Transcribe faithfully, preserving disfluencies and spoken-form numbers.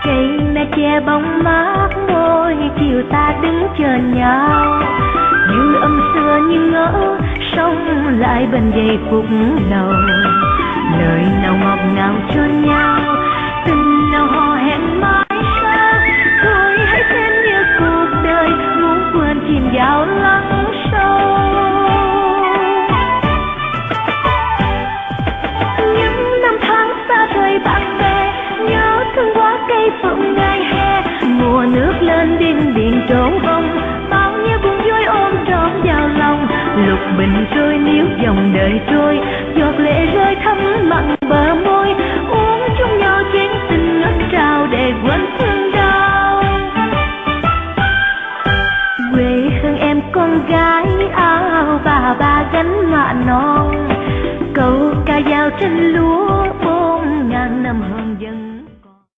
cây me che bóng mát môi, chiều ta đứng chờ nhau. Như âm xưa như ngỡ sống lại bên giây phút đầu. Lời nào ngọt ngào cho nhau, tình nào hò hẹn mãi xa. Thôi hãy xem như cuộc đời muốn quên chìm vào lắng sâu. Những năm tháng xa rời bạn bè, nhớ thương quá cây phượng ngày hè. Mùa nước lên đinh điện trốn bông, bao nhiêu buồn vui ôm trọn vào lòng. Lục bình trôi níu dòng đời trôi, giọt lệ rơi thấm mặn bờ môi. Uống chung nhau chén tình ngất trao để quên thương đau. Quê hương em con gái áo bà ba gánh mạ non, câu ca dao trên lúa